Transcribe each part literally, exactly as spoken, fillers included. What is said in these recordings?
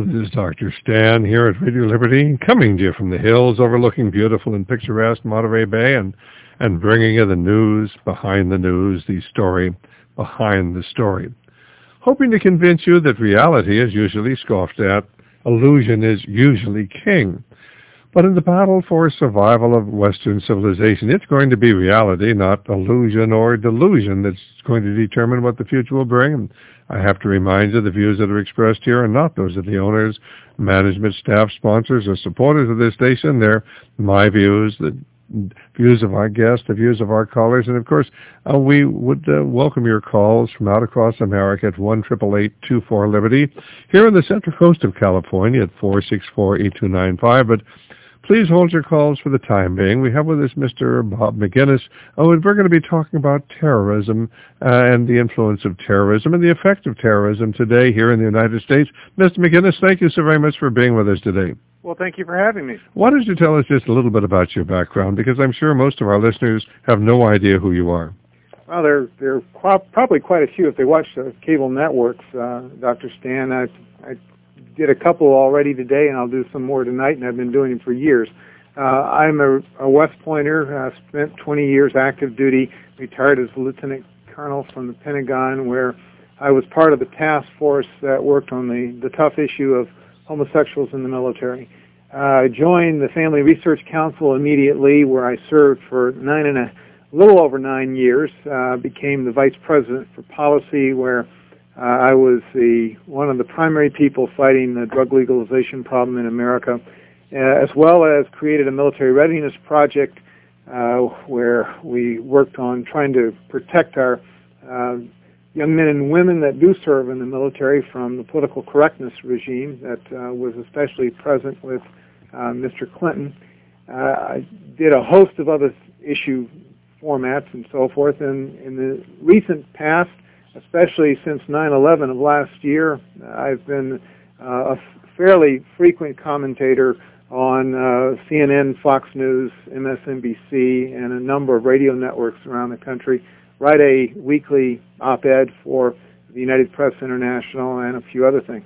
This is Doctor Stan here at Radio Liberty, coming to you from the hills overlooking beautiful and picturesque Monterey Bay and, and bringing you the news behind the news, the story behind the story. Hoping to convince you that reality is usually scoffed at, illusion is usually king. But in the battle for survival of Western civilization, it's going to be reality, not illusion or delusion, that's going to determine what the future will bring. And I have to remind you, the views that are expressed here are not those of the owners, management, staff, sponsors, or supporters of this station. They're my views, the views of our guests, the views of our callers. And, of course, uh, we would uh, welcome your calls from out across America at one eight eight eight, two four, Liberty, here on the Central Coast of California at four six four, eight two nine five. But please hold your calls for the time being. We have with us Mister Bob Maginnis. Oh, and we're going to be talking about terrorism uh, and the influence of terrorism and the effect of terrorism today here in the United States. Mister Maginnis, thank you so very much for being with us today. Well, thank you for having me. Why don't you tell us just a little bit about your background, because I'm sure most of our listeners have no idea who you are. Well, there, there are qu- probably quite a few if they watch the cable networks, uh, Doctor Stan. I, I did a couple already today, and I'll do some more tonight, and I've been doing them for years. Uh, I'm a, a West Pointer, uh, spent twenty years active duty, retired as a lieutenant colonel from the Pentagon, where I was part of the task force that worked on the, the tough issue of homosexuals in the military. Uh, I joined the Family Research Council immediately, where I served for nine and a little over nine years, uh, became the vice president for policy, where Uh, I was the one of the primary people fighting the drug legalization problem in America, uh, as well as created a military readiness project uh, where we worked on trying to protect our uh, young men and women that do serve in the military from the political correctness regime that uh, was especially present with uh, Mister Clinton. Uh, I did a host of other issue formats and so forth, and in the recent past, especially since nine eleven of last year, I've been uh, a fairly frequent commentator on uh, C N N, Fox News, M S N B C, and a number of radio networks around the country. Write a weekly op-ed for the United Press International and a few other things.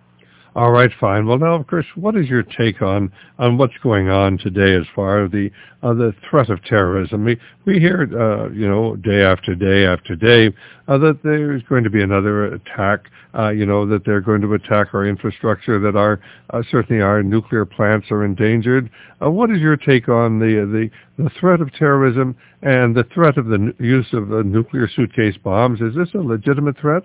All right, fine. Well, now, of course, what is your take on, on what's going on today as far as the uh, the threat of terrorism? We we hear, uh, you know, day after day after day uh, that there's going to be another attack. Uh, you know, that they're going to attack our infrastructure. That our uh, certainly our nuclear plants are endangered. Uh, what is your take on the the the threat of terrorism and the threat of the n- use of uh, nuclear suitcase bombs? Is this a legitimate threat?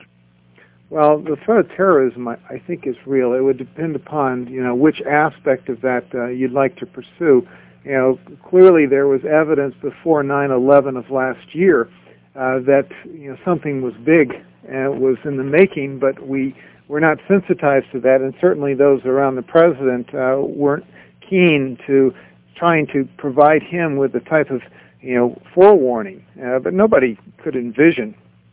Well, the threat of terrorism, I, I think, is real. It would depend upon, you know, which aspect of that uh, you'd like to pursue. You know, clearly there was evidence before nine eleven of last year uh, that, you know, something was big and it was in the making, but we were not sensitized to that, and certainly those around the president uh, weren't keen to trying to provide him with the type of, you know, forewarning. Uh, but nobody could envision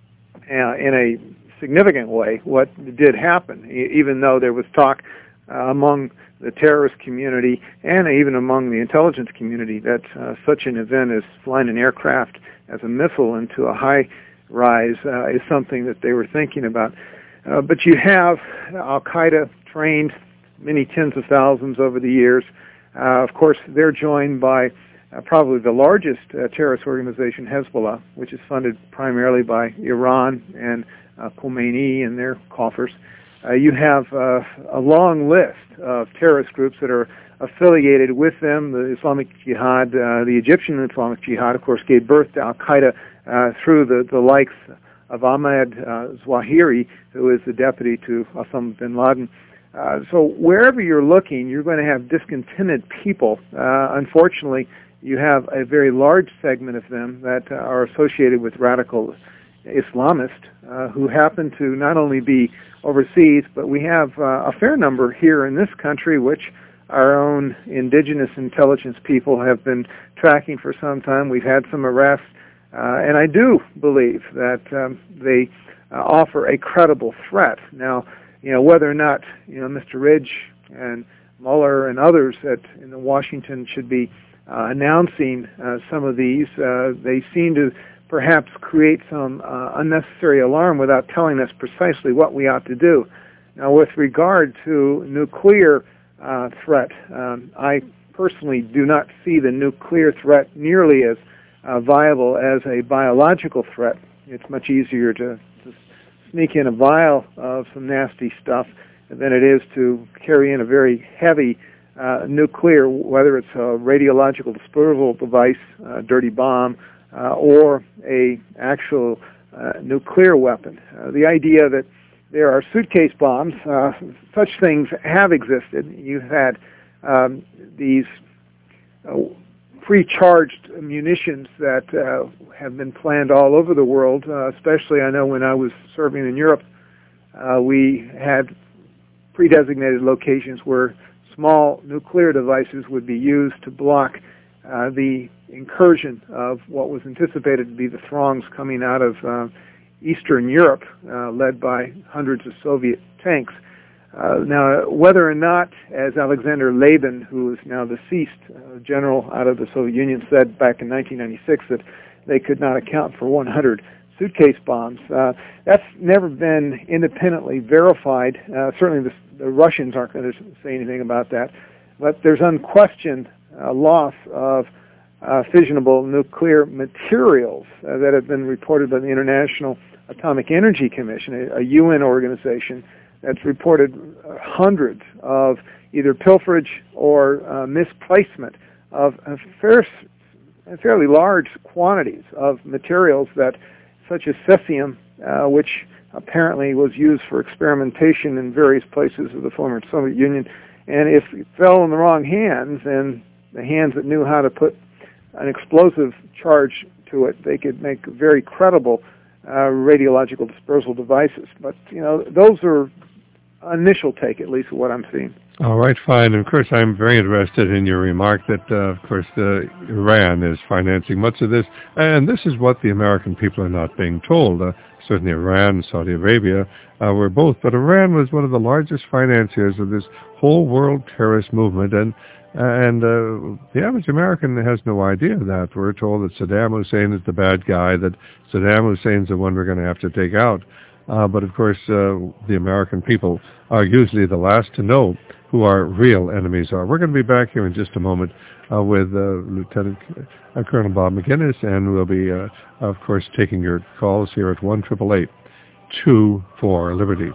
uh, in a significant way what did happen, even though there was talk uh, among the terrorist community and even among the intelligence community that uh, such an event as flying an aircraft as a missile into a high rise uh, is something that they were thinking about. Uh, but you have Al-Qaeda trained many tens of thousands over the years. Uh, of course, they're joined by uh, probably the largest uh, terrorist organization, Hezbollah, which is funded primarily by Iran and Uh, Khomeini and their coffers. Uh, you have uh, a long list of terrorist groups that are affiliated with them. The Islamic Jihad, uh, the Egyptian Islamic Jihad, of course, gave birth to Al-Qaeda uh, through the, the likes of Ahmed uh, Zawahiri, who is the deputy to Osama bin Laden. Uh, so wherever you're looking, you're going to have discontented people. Uh, unfortunately, you have a very large segment of them that uh, are associated with radical Islamists uh, who happen to not only be overseas, but we have uh, a fair number here in this country, which our own indigenous intelligence people have been tracking for some time. We've had some arrests, uh, and I do believe that um, they uh, offer a credible threat. Now, you know, whether or not, you know, Mister Ridge and Mueller and others at in Washington should be uh, announcing uh, some of these, uh, they seem to perhaps create some uh, unnecessary alarm without telling us precisely what we ought to do. Now, with regard to nuclear uh, threat, um, I personally do not see the nuclear threat nearly as uh, viable as a biological threat. It's much easier to, to sneak in a vial of some nasty stuff than it is to carry in a very heavy uh, nuclear, whether it's a radiological disposal device, a dirty bomb, uh, or a actual uh, nuclear weapon. Uh, the idea that there are suitcase bombs, uh, such things have existed. You've had um, these uh, pre-charged munitions that uh, have been planned all over the world, uh, especially I know when I was serving in Europe, uh, we had pre-designated locations where small nuclear devices would be used to block uh, the incursion of what was anticipated to be the throngs coming out of uh, Eastern Europe, uh, led by hundreds of Soviet tanks. Uh, now, whether or not, as Alexander Laban, who is now deceased, uh, general out of the Soviet Union, said back in nineteen ninety-six that they could not account for one hundred suitcase bombs, uh, that's never been independently verified. Uh, certainly the, the Russians aren't going to say anything about that. But there's unquestioned uh, loss of uh, fissionable nuclear materials uh, that have been reported by the International Atomic Energy Commission, a, a U N organization that's reported hundreds of either pilferage or uh, misplacement of uh, fair, fairly large quantities of materials that, such as cesium, uh, which apparently was used for experimentation in various places of the former Soviet Union. And if it fell in the wrong hands, and the hands that knew how to put an explosive charge to it, they could make very credible uh, radiological dispersal devices. But, you know, those are initial take, at least, of what I'm seeing. All right, fine. And of course, I'm very interested in your remark that, uh, of course, uh, Iran is financing much of this. And this is what the American people are not being told. Uh, certainly Iran, Saudi Arabia uh, were both. But Iran was one of the largest financiers of this whole world terrorist movement. And and uh, the average American has no idea of that. We're told that Saddam Hussein is the bad guy, that Saddam Hussein's the one we're going to have to take out. Uh, but, of course, uh, the American people are usually the last to know who our real enemies are. We're going to be back here in just a moment uh, with uh, Lieutenant uh, Colonel Bob McGinnis, and we'll be, uh, of course, taking your calls here at one eight eight eight, two four, Liberty.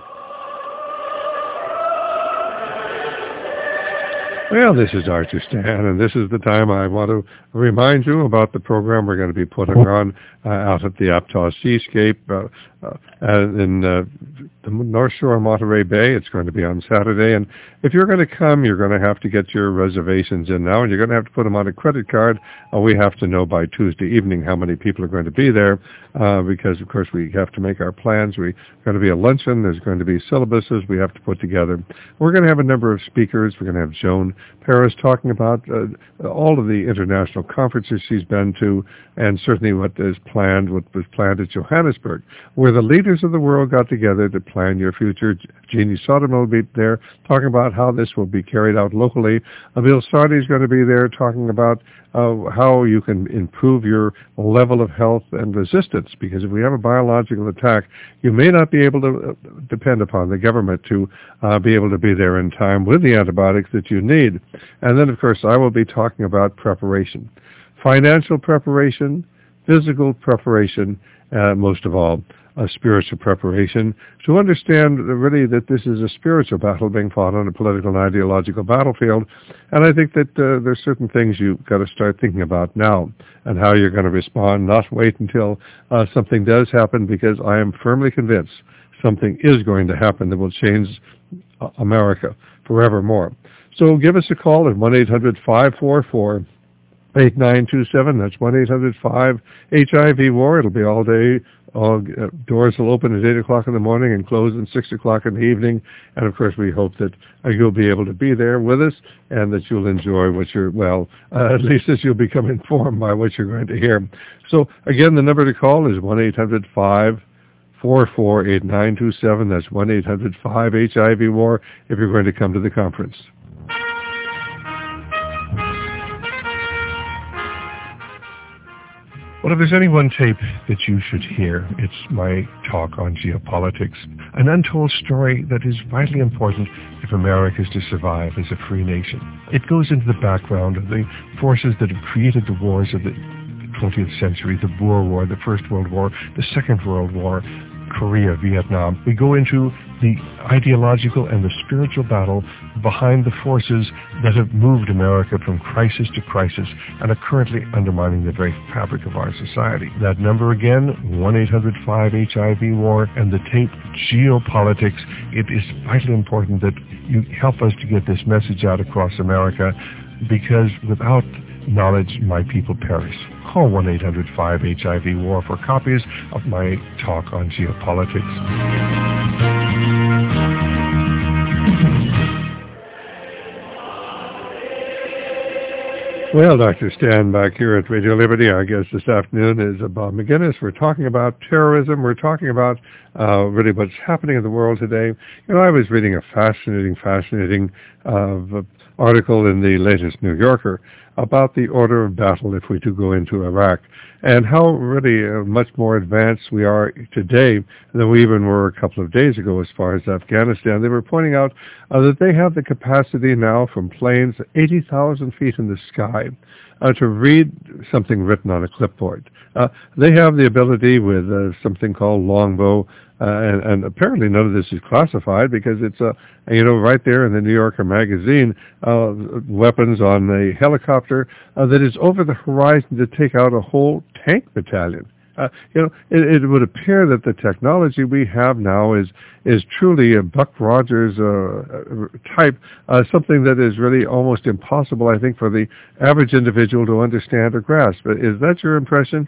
Well, this is Arthur Stan, and this is the time I want to remind you about the program we're going to be putting on uh, out at the Aptos Seascape uh, uh, in uh, the North Shore of Monterey Bay. It's going to be on Saturday, and if you're going to come, you're going to have to get your reservations in now, and you're going to have to put them on a credit card. Uh, we have to know by Tuesday evening how many people are going to be there, uh, because, of course, we have to make our plans. We're going to be a luncheon. There's going to be syllabuses we have to put together. We're going to have a number of speakers. We're going to have Joan Paris talking about uh, all of the international conferences she's been to, and certainly what is planned, what was planned at Johannesburg, where the leaders of the world got together to plan your future. Jeannie Soderman will be there talking about how this will be carried out locally. Abil Sardi is going to be there talking about uh, how you can improve your level of health and resistance, because if we have a biological attack, you may not be able to depend upon the government to uh, be able to be there in time with the antibiotics that you need. And then, of course, I will be talking about preparation, financial preparation, physical preparation, uh, most of all, a spiritual preparation, to understand really that this is a spiritual battle being fought on a political and ideological battlefield. And I think that uh, there's certain things you've got to start thinking about now, and how you're going to respond, not wait until uh, something does happen, because I am firmly convinced something is going to happen that will change America forevermore. So give us a call at one eight hundred, five four four, eight nine two seven. That's one eight hundred, five H I V war. It'll be all day. All uh, doors will open at eight o'clock in the morning and close at six o'clock in the evening. And, of course, we hope that uh, you'll be able to be there with us, and that you'll enjoy what you're, well, uh, at least as you'll become informed by what you're going to hear. So, again, the number to call is one eight hundred, five four four, eight nine two seven. That's one eight hundred, five H I V war if you're going to come to the conference. Well, if there's any one tape that you should hear, it's my talk on geopolitics, an untold story that is vitally important if America is to survive as a free nation. It goes into the background of the forces that have created the wars of the twentieth century, the Boer War, the First World War, the Second World War, Korea, Vietnam. We go into the ideological and the spiritual battle behind the forces that have moved America from crisis to crisis and are currently undermining the very fabric of our society. That number again, one eight hundred five H I V war, and the tape Geopolitics. It is vitally important that you help us to get this message out across America, because without knowledge, my people perish. Call one eight hundred five H I V war for copies of my talk on geopolitics. Well, Doctor Stan, back here at Radio Liberty, our guest this afternoon is Bob Maginnis. We're talking about terrorism. We're talking about uh, really what's happening in the world today. You know, I was reading a fascinating, fascinating uh, article in the latest New Yorker about the order of battle if we do go into Iraq, and how really uh, much more advanced we are today than we even were a couple of days ago as far as Afghanistan. They were pointing out uh, that they have the capacity now from planes eighty thousand feet in the sky uh, to read something written on a clipboard. Uh, they have the ability with uh, something called longbow, uh, and, and apparently none of this is classified because it's, uh, you know, right there in the New Yorker magazine, uh, weapons on a helicopter uh, that is over the horizon to take out a whole tank battalion. Uh, you know, it, it would appear that the technology we have now is is truly a Buck Rogers uh, type, uh, something that is really almost impossible, I think, for the average individual to understand or grasp. Is that your impression?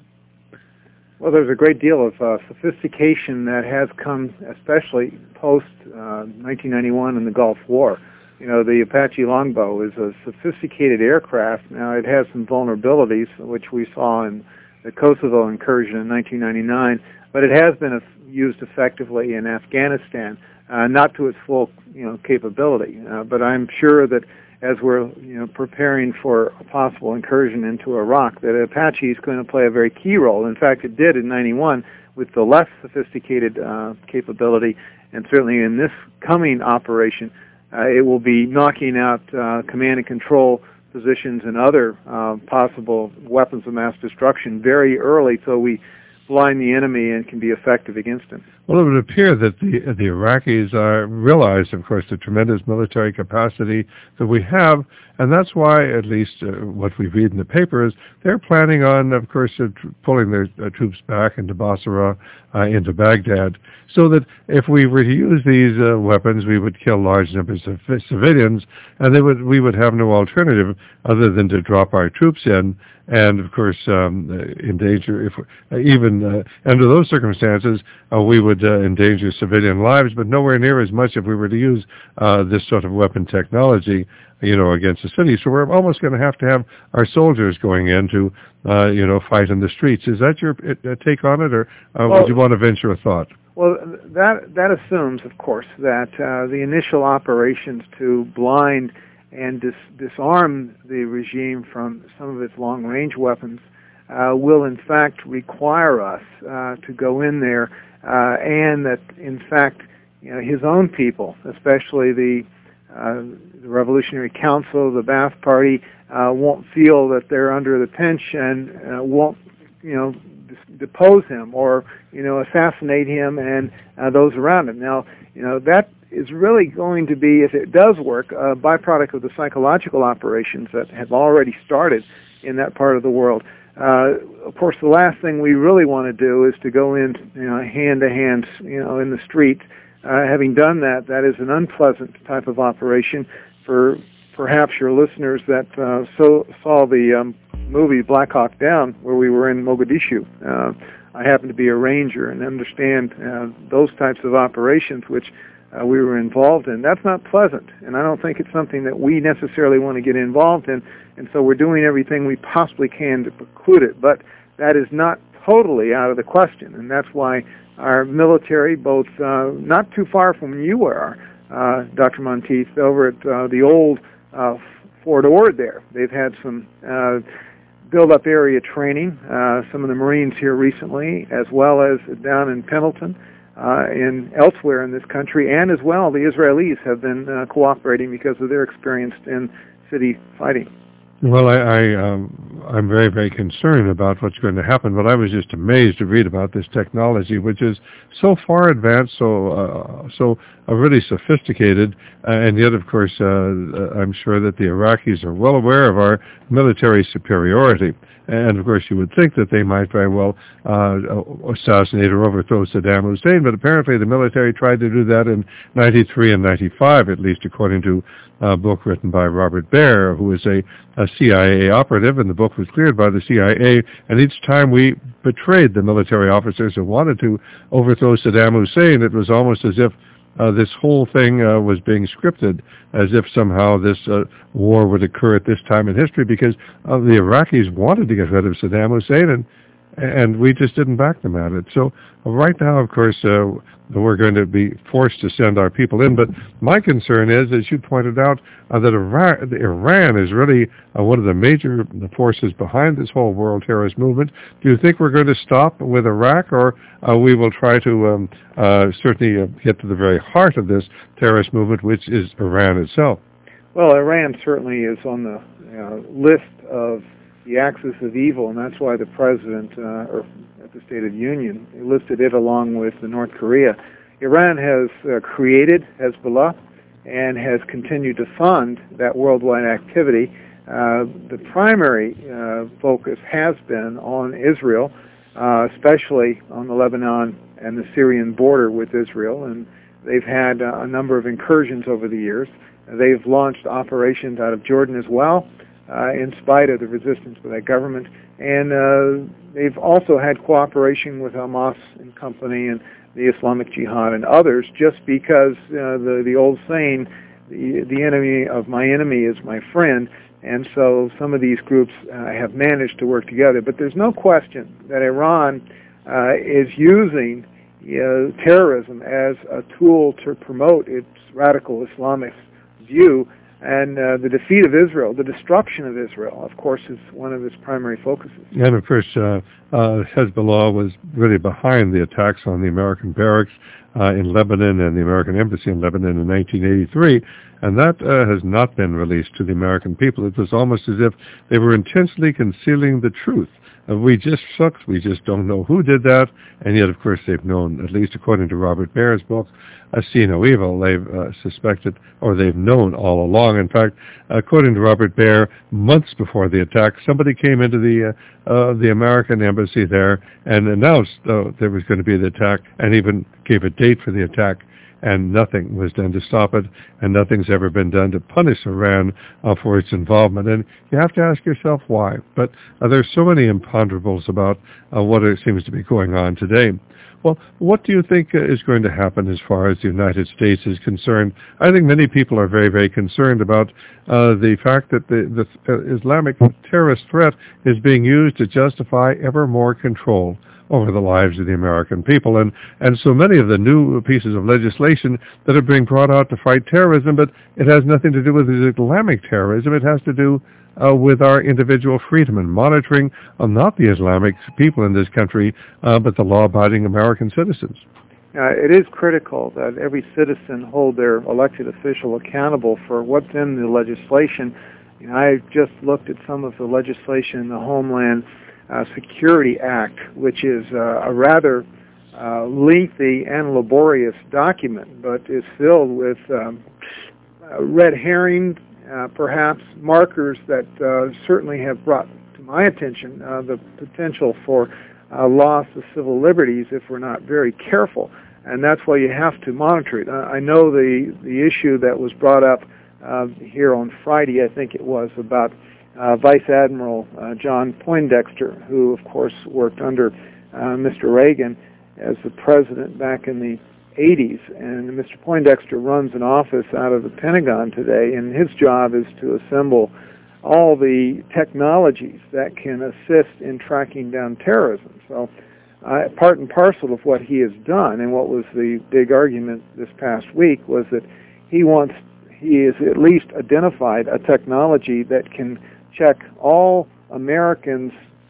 Well, there's a great deal of uh, sophistication that has come, especially post uh, nineteen ninety-one and the Gulf War. You know, the Apache Longbow is a sophisticated aircraft. Now, it has some vulnerabilities, which we saw in the Kosovo incursion in nineteen ninety-nine, but it has been used effectively in Afghanistan, uh, not to its full, you know, capability. Uh, but I'm sure that as we're, you know, preparing for a possible incursion into Iraq, that Apache is going to play a very key role. In fact, it did in ninety-one with the less sophisticated uh, capability, and certainly in this coming operation, uh, it will be knocking out uh, command and control positions and other uh, possible weapons of mass destruction very early, so we blind the enemy and can be effective against him. Well, it would appear that the the Iraqis uh, realize, of course, the tremendous military capacity that we have, and that's why, at least uh, what we read in the papers, they're planning on, of course, uh, tr- pulling their uh, troops back into Basra, uh, into Baghdad, so that if we were to use these uh, weapons, we would kill large numbers of civilians, and they would we would have no alternative other than to drop our troops in, and of course, um, uh, endanger, if uh, even uh, under those circumstances, uh, we would uh, endanger civilian lives, but nowhere near as much if we were to use uh, this sort of weapon technology, you know, against the city. So we're almost going to have to have our soldiers going in to, uh, you know, fight in the streets. Is that your uh, take on it, or uh, well, would you want to venture a thought? Well, that that assumes, of course, that uh, the initial operations to blind and dis- disarm the regime from some of its long-range weapons uh, will, in fact, require us uh, to go in there, uh, and that, in fact, you know, his own people, especially the, uh, the Revolutionary Council, the Ba'ath Party, uh, won't feel that they're under the pinch and uh, won't, you know, depose him or, you know, assassinate him and uh, those around him. Now, you know, that is really going to be, if it does work, a byproduct of the psychological operations that have already started in that part of the world. Uh, of course, the last thing we really want to do is to go in, you know, hand to hand, you know, in the street. Uh, having done that, that is an unpleasant type of operation. For perhaps your listeners that uh, so saw the um, movie Black Hawk Down, where we were in Mogadishu. Uh, I happen to be a ranger and understand uh, those types of operations which uh, we were involved in. That's not pleasant, and I don't think it's something that we necessarily want to get involved in, and so we're doing everything we possibly can to preclude it, but that is not totally out of the question, and that's why our military, both uh, not too far from you are, uh, Doctor Monteith, over at uh, the old uh, Fort Ord there, they've had some uh, build up area training. Uh, some of the Marines here recently, as well as down in Pendleton, uh, and elsewhere in this country, and as well the Israelis have been uh, cooperating because of their experience in city fighting. Well, I, I um, I'm very, very concerned about what's going to happen, but I was just amazed to read about this technology, which is so far advanced, so uh, so uh, really sophisticated, uh, and yet, of course, uh, I'm sure that the Iraqis are well aware of our military superiority. And, of course, you would think that they might very well uh, assassinate or overthrow Saddam Hussein, but apparently the military tried to do that in ninety-three and ninety-five, at least according to a book written by Robert Baer, who is a, a C I A operative, and the book was cleared by the C I A, and each time we betrayed the military officers who wanted to overthrow Saddam Hussein, it was almost as if Uh, this whole thing uh, was being scripted, as if somehow this uh, war would occur at this time in history, because uh, the Iraqis wanted to get rid of Saddam Hussein, and and we just didn't back them at it. So uh, right now, of course, uh, we're going to be forced to send our people in. But my concern is, as you pointed out, uh, that Iran, Iran is really uh, one of the major forces behind this whole world terrorist movement. Do you think we're going to stop with Iraq, or uh, we will try to um, uh, certainly uh, get to the very heart of this terrorist movement, which is Iran itself? Well, Iran certainly is on the uh, list of the axis of evil, and that's why the president, uh, or at the State of the Union, listed it along with the North Korea. Iran has uh, created Hezbollah and has continued to fund that worldwide activity. Uh, the primary uh, focus has been on Israel, uh, especially on the Lebanon and the Syrian border with Israel, and they've had uh, a number of incursions over the years. They've launched operations out of Jordan as well, Uh, in spite of the resistance of that government. And uh, they've also had cooperation with Hamas and company and the Islamic Jihad and others, just because uh, the, the old saying, the, the enemy of my enemy is my friend. And so some of these groups uh, have managed to work together. But there's no question that Iran uh, is using you know, terrorism as a tool to promote its radical Islamist view. And uh, the defeat of Israel, the destruction of Israel, of course, is one of its primary focuses. And, of course, uh, uh, Hezbollah was really behind the attacks on the American barracks uh, in Lebanon and the American embassy in Lebanon in nineteen eighty-three, and that uh, has not been released to the American people. It was almost as if they were intentionally concealing the truth. Uh, we just sucks. We just don't know who did that. And yet, of course, they've known, at least according to Robert Baer's book, uh, See No Evil, they've uh, suspected, or they've known all along. In fact, according to Robert Baer, months before the attack, somebody came into the uh, uh, the American embassy there and announced uh, there was going to be the attack, and even gave a date for the attack. And nothing was done to stop it, and nothing's ever been done to punish Iran uh, for its involvement. And you have to ask yourself why. But uh, there's so many imponderables about uh, what it seems to be going on today. Well, what do you think uh, is going to happen as far as the United States is concerned? I think many people are very, very concerned about uh, the fact that the, the uh, Islamic terrorist threat is being used to justify ever more control over the lives of the American people. And, and so many of the new pieces of legislation that are being brought out to fight terrorism, but it has nothing to do with Islamic terrorism. It has to do uh, with our individual freedom and monitoring of not the Islamic people in this country, uh, but the law-abiding American citizens. Uh, it is critical that every citizen hold their elected official accountable for what's in the legislation. You know, I just looked at some of the legislation in the Homeland Uh, Security Act, which is uh, a rather uh, lengthy and laborious document, but is filled with um, uh, red herring, uh, perhaps markers that uh, certainly have brought to my attention uh, the potential for uh, loss of civil liberties if we're not very careful, and that's why you have to monitor it. Uh, I know the, the issue that was brought up uh, here on Friday, I think it was, about Uh, Vice Admiral uh, John Poindexter, who, of course, worked under uh, Mister Reagan as the president back in the eighties. And Mister Poindexter runs an office out of the Pentagon today, and his job is to assemble all the technologies that can assist in tracking down terrorism. So uh, part and parcel of what he has done, and what was the big argument this past week, was that he wants, he has at least identified a technology that can check all Americans,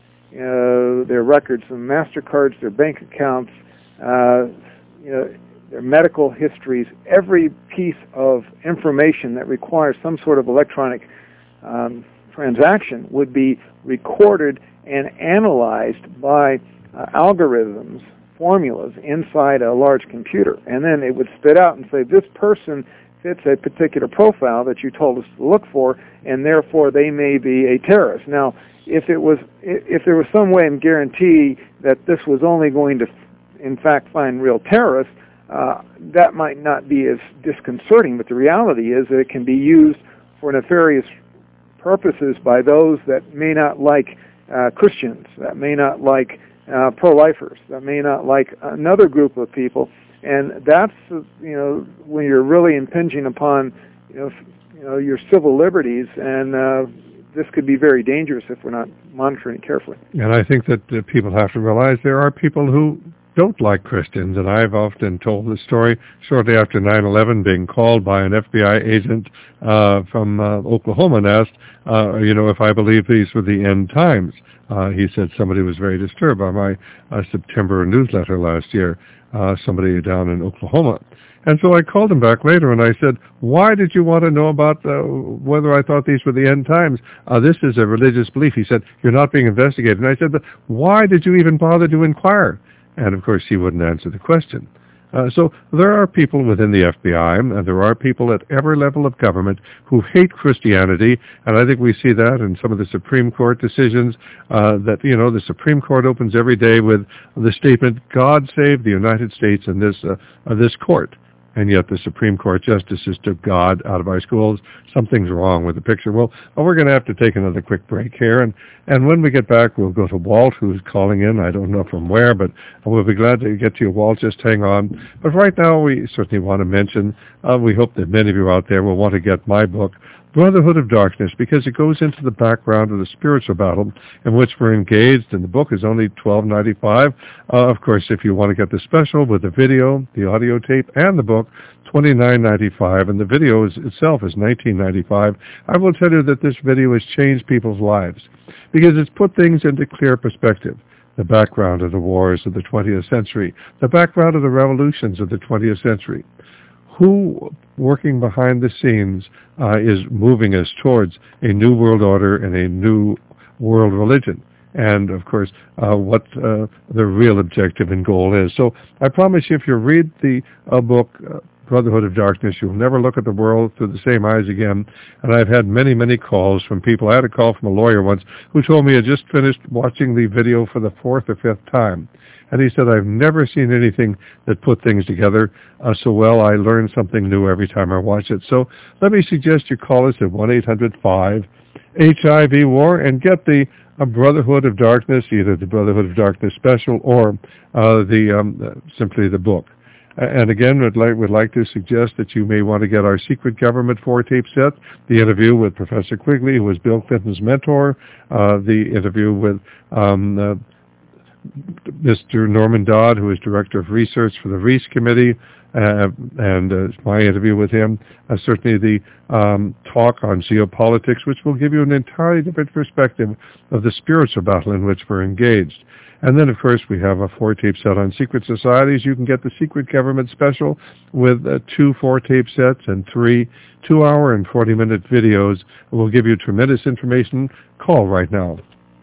uh, their records, their MasterCards, their bank accounts, uh, you know, their medical histories, every piece of information that requires some sort of electronic um, transaction would be recorded and analyzed by uh, algorithms, formulas inside a large computer. And then it would spit out and say, this person fits a particular profile that you told us to look for, and therefore they may be a terrorist. Now, if it was, if there was some way and guarantee that this was only going to, in fact, find real terrorists, uh, that might not be as disconcerting. But the reality is that it can be used for nefarious purposes by those that may not like uh, Christians, that may not like uh, pro-lifers, that may not like another group of people. And that's, you know, when you're really impinging upon, you know, you know, your civil liberties, and uh, this could be very dangerous if we're not monitoring it carefully. And I think that uh, people have to realize there are people who don't like Christians, and I've often told the story shortly after nine eleven, being called by an F B I agent uh, from uh, Oklahoma and asked, uh, you know, if I believe these were the end times. Uh, he said somebody was very disturbed by my uh, September newsletter last year, uh, somebody down in Oklahoma. And so I called him back later and I said, why did you want to know about uh, whether I thought these were the end times? Uh, this is a religious belief. He said, you're not being investigated. And I said, but why did you even bother to inquire? And of course he wouldn't answer the question. Uh, so there are people within the F B I, and there are people at every level of government who hate Christianity, and I think we see that in some of the Supreme Court decisions, uh, that, you know, the Supreme Court opens every day with the statement, God save the United States and this, uh, uh, this court. And yet the Supreme Court justices took God out of our schools. Something's wrong with the picture. Well, well we're going to have to take another quick break here. And, and when we get back, we'll go to Walt, who's calling in. I don't know from where, but we'll be glad to get to you, Walt. Just hang on. But right now, we certainly want to mention, uh, we hope that many of you out there will want to get my book, Brotherhood of Darkness, because it goes into the background of the spiritual battle in which we're engaged, and the book is only twelve ninety-five. Uh, of course, if you want to get the special with the video, the audio tape, and the book, twenty-nine ninety-five, and the video is, itself is nineteen ninety-five. I will tell you that this video has changed people's lives because it's put things into clear perspective. The background of the wars of the twentieth century, the background of the revolutions of the twentieth century. Who, working behind the scenes, uh, is moving us towards a new world order and a new world religion? And, of course, uh, what uh, the real objective and goal is. So I promise you, if you read the uh, book, uh, Brotherhood of Darkness, you'll never look at the world through the same eyes again. And I've had many, many calls from people. I had a call from a lawyer once who told me he had just finished watching the video for the fourth or fifth time. And he said, I've never seen anything that put things together uh, so well. I learn something new every time I watch it. So let me suggest you call us at one eight hundred five H I V war and get the uh, Brotherhood of Darkness, either the Brotherhood of Darkness special or uh, the um, uh, simply the book. And again, we'd like, we'd like to suggest that you may want to get our Secret Government four-tape set, the interview with Professor Quigley, who was Bill Clinton's mentor, uh, the interview with um, uh, Mister Norman Dodd, who is Director of Research for the Reese Committee, uh, and uh, my interview with him, uh, certainly the um, talk on geopolitics, which will give you an entirely different perspective of the spiritual battle in which we're engaged. And then, of course, we have a four-tape set on secret societies. You can get the Secret Government special with uh, two four-tape sets and three two-hour and forty-minute videos. We'll give you tremendous information. Call right now.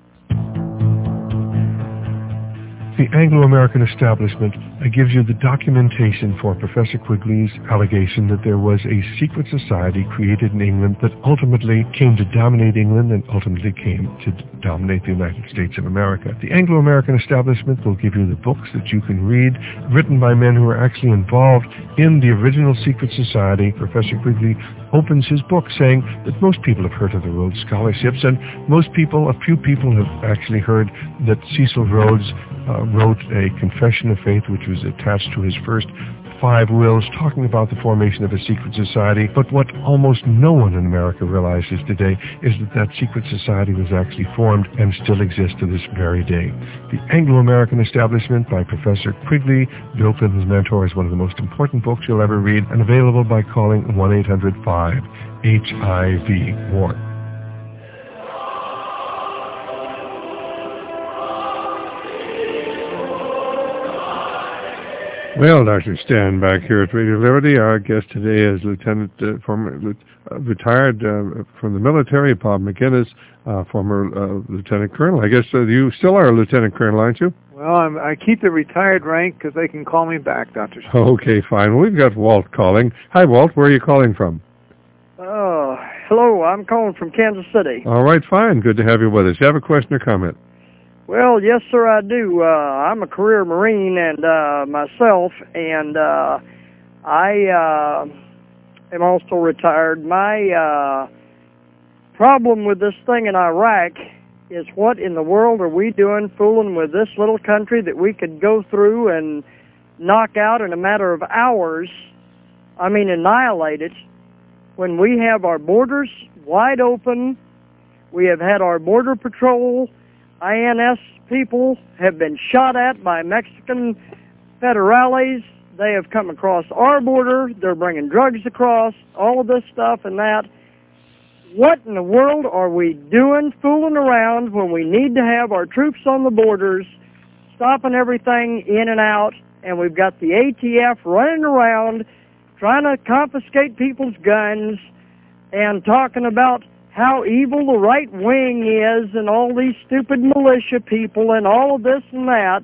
The Anglo-American establishment gives you the documentation for Professor Quigley's allegation that there was a secret society created in England that ultimately came to dominate England and ultimately came to dominate the United States of America. The Anglo-American establishment will give you the books that you can read, written by men who are actually involved in the original secret society. Professor Quigley opens his book saying that most people have heard of the Rhodes Scholarships, and most people, a few people have actually heard that Cecil Rhodes uh, wrote a confession of faith, which was attached to his first five wills, talking about the formation of a secret society. But what almost no one in America realizes today is that that secret society was actually formed and still exists to this very day. The Anglo-American Establishment by Professor Quigley, Bill Clinton's mentor, is one of the most important books you'll ever read, and available by calling one eight hundred five H I V war. Well, Doctor Stan, back here at Radio Liberty. Our guest today is Lieutenant, uh, former, uh, retired uh, from the military, Bob McGinnis, uh, former uh, Lieutenant Colonel. I guess uh, you still are a Lieutenant Colonel, aren't you? Well, I'm, I keep the retired rank because they can call me back, Doctor Stan. Okay, fine. Well, we've got Walt calling. Hi, Walt. Where are you calling from? Oh, hello. I'm calling from Kansas City. All right, fine. Good to have you with us. You have a question or comment? Well, yes, sir, I do. Uh, I'm a career Marine and uh, myself, and uh, I uh, am also retired. My uh, problem with this thing in Iraq is, what in the world are we doing fooling with this little country that we could go through and knock out in a matter of hours, I mean annihilate it, when we have our borders wide open? We have had our Border Patrol, I N S people have been shot at by Mexican federales. They have come across our border. They're bringing drugs across, all of this stuff and that. What in the world are we doing fooling around when we need to have our troops on the borders, stopping everything in and out, and we've got the A T F running around trying to confiscate people's guns and talking about how evil the right wing is and all these stupid militia people and all of this and that.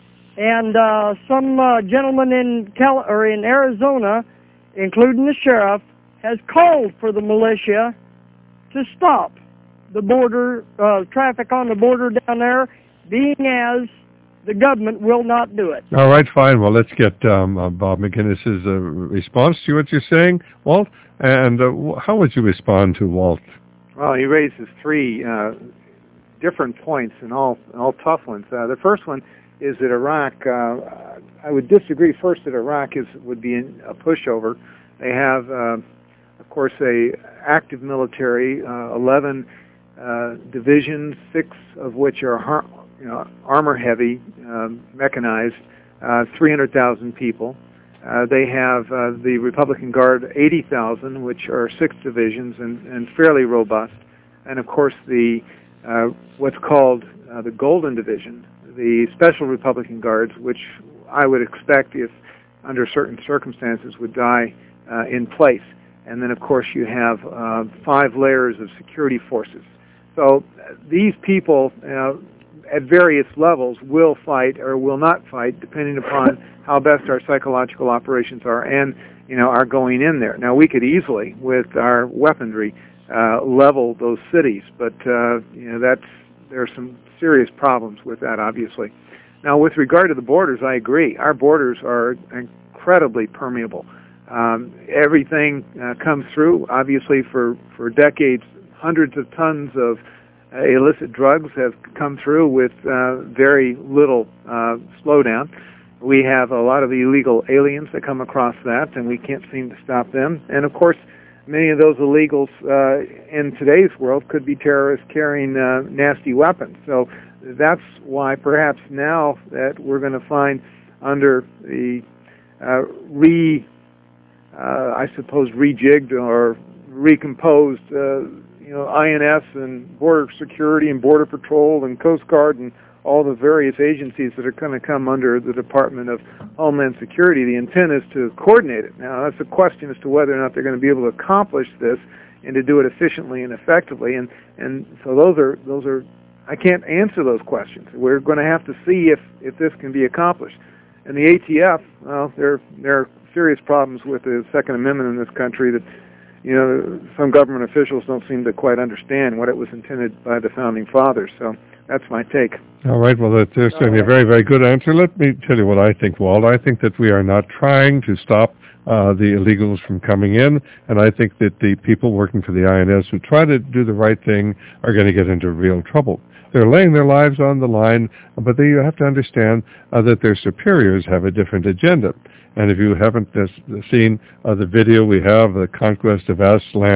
And uh, some uh, gentleman in Cal- or in Arizona, including the sheriff, has called for the militia to stop the border, uh, traffic on the border down there, being as the government will not do it. All right, fine. Well, let's get um, uh, Bob McGinnis's uh, response to what you're saying, Walt. And uh, how would you respond to Walt? Well, he raises three uh, different points, and all all tough ones. Uh, the first one is that Iraq. Uh, I would disagree first that Iraq is would be in a pushover. They have, uh, of course, a active military, uh, eleven uh, divisions, six of which are har- you know, armor heavy, um, mechanized, uh, three hundred thousand people. Uh, they have uh, the Republican Guard, eighty thousand, which are six divisions and, and fairly robust. And, of course, the uh, what's called uh, the Golden Division, the Special Republican Guards, which I would expect, if under certain circumstances, would die uh, in place. And then, of course, you have uh, five layers of security forces. So uh, these people, uh, at various levels, will fight or will not fight, depending upon how best our psychological operations are and, you know, are going in there. Now, we could easily, with our weaponry, uh, level those cities, but, uh, you know, that's, there are some serious problems with that, obviously. Now, with regard to the borders, I agree. Our borders are incredibly permeable. Um, everything uh, comes through. Obviously, for, for decades, hundreds of tons of uh, illicit drugs have come through with uh, very little uh, slowdown. We have a lot of illegal aliens that come across that, and we can't seem to stop them. And, of course, many of those illegals uh, in today's world could be terrorists carrying uh, nasty weapons. So that's why perhaps now that we're going to find under the uh, re, uh, I suppose, rejigged or recomposed, uh, you know, I N S and Border Security and Border Patrol and Coast Guard and all the various agencies that are going to come under the Department of Homeland Security. The intent is to coordinate it. Now, that's a question as to whether or not they're going to be able to accomplish this and to do it efficiently and effectively. And, and so those are, those are, I can't answer those questions. We're going to have to see if, if this can be accomplished. And the A T F, well, there, there are serious problems with the Second Amendment in this country that, you know, some government officials don't seem to quite understand what it was intended by the Founding Fathers. So that's my take. All right. Well, that's certainly a very, very good answer. Let me tell you what I think, Walt. I think that we are not trying to stop uh, the illegals from coming in, and I think that the people working for the I N S who try to do the right thing are going to get into real trouble. They're laying their lives on the line, but they, you have to understand uh, that their superiors have a different agenda. And if you haven't uh, seen uh, the video we have, the conquest of vast land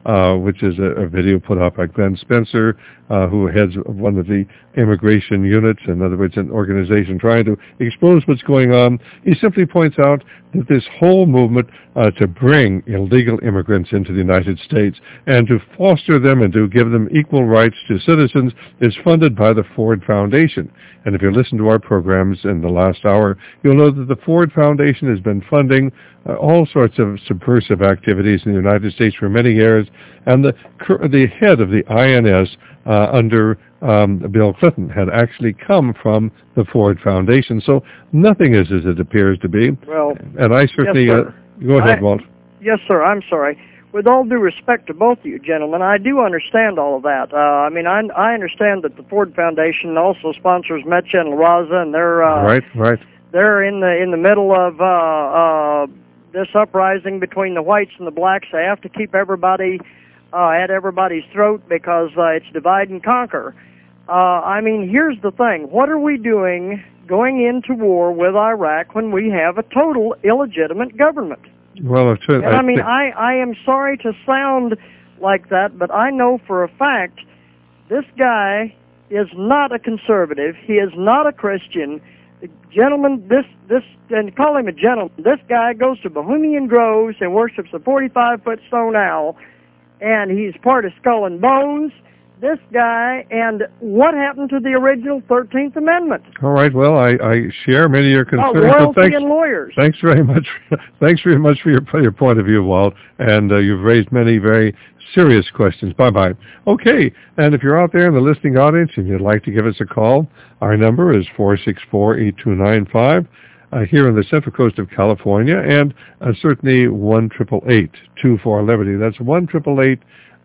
uh, which is a, a video put up by Glenn Spencer, uh, who heads one of the immigration units, in other words, an organization trying to expose what's going on. He simply points out that this whole movement uh, to bring illegal immigrants into the United States and to foster them and to give them equal rights to citizens is funded by the Ford Foundation. And if you listen to our programs in the last hour, you'll know that the Ford Foundation has been funding uh, all sorts of subversive activities in the United States for many years, and the the head of the I N S uh, under um, Bill Clinton had actually come from the Ford Foundation. So nothing is as it appears to be. Well, and I certainly yes, uh, go ahead, I, Walt. Yes, sir. I'm sorry. With all due respect to both of you gentlemen, I do understand all of that. Uh, I mean, I, I understand that the Ford Foundation also sponsors Mecha and La Raza, and they're uh, right, right. They're in the in the middle of uh, uh, this uprising between the whites and the blacks. They have to keep everybody uh, at everybody's throat because uh, it's divide and conquer. Uh, I mean, here's the thing: what are we doing going into war with Iraq when we have a total illegitimate government? Well, and I, I mean, I, I am sorry to sound like that, but I know for a fact this guy is not a conservative. He is not a Christian. Gentlemen, this, this, and call him a gentleman, this guy goes to Bohemian Groves and worships a forty-five foot stone owl, and he's part of Skull and Bones. This guy, and what happened to the original thirteenth Amendment? All right. Well, I, I share many of your concerns. Oh, royalty thanks, and lawyers. Thanks very much. Thanks very much for your your point of view, Walt. And uh, you've raised many very serious questions. Bye bye. Okay. And if you're out there in the listening audience and you'd like to give us a call, our number is four six four, eight two nine five. Uh, here on the Central Coast of California, and uh, certainly one triple eight two four Liberty. That's one triple eight.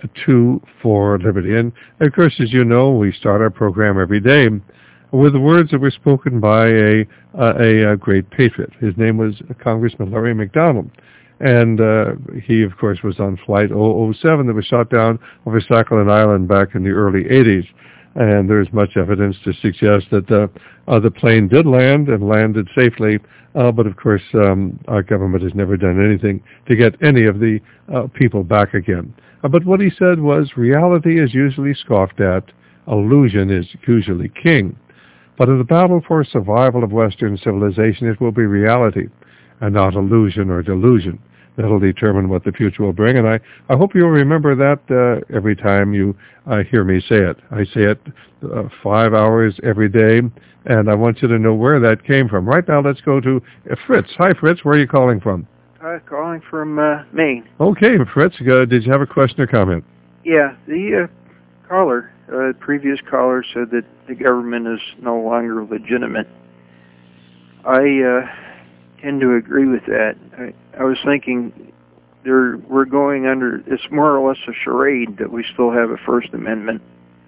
Two for Liberty. And of course, as you know, we start our program every day with the words that were spoken by a a, a great patriot. His name was Congressman Larry McDonald, and uh, he, of course, was on Flight oh oh seven that was shot down over Sakhalin Island back in the early eighties. And there's much evidence to suggest that uh, uh, the plane did land and landed safely, uh, but of course, um, our government has never done anything to get any of the uh, people back again. Uh, but what he said was, reality is usually scoffed at, illusion is usually king. But in the battle for survival of Western civilization, it will be reality, and not illusion or delusion. That'll determine what the future will bring, and I, I hope you'll remember that uh, every time you uh, hear me say it. I say it uh, five hours every day, and I want you to know where that came from. Right now, let's go to uh, Fritz. Hi, Fritz. Where are you calling from? I'm calling from uh, Maine. Okay, Fritz. Uh, did you have a question or comment? Yeah, the uh, caller, uh, previous caller, said that the government is no longer legitimate. I uh, tend to agree with that. I, I was thinking there we're going under, it's more or less a charade that we still have a First Amendment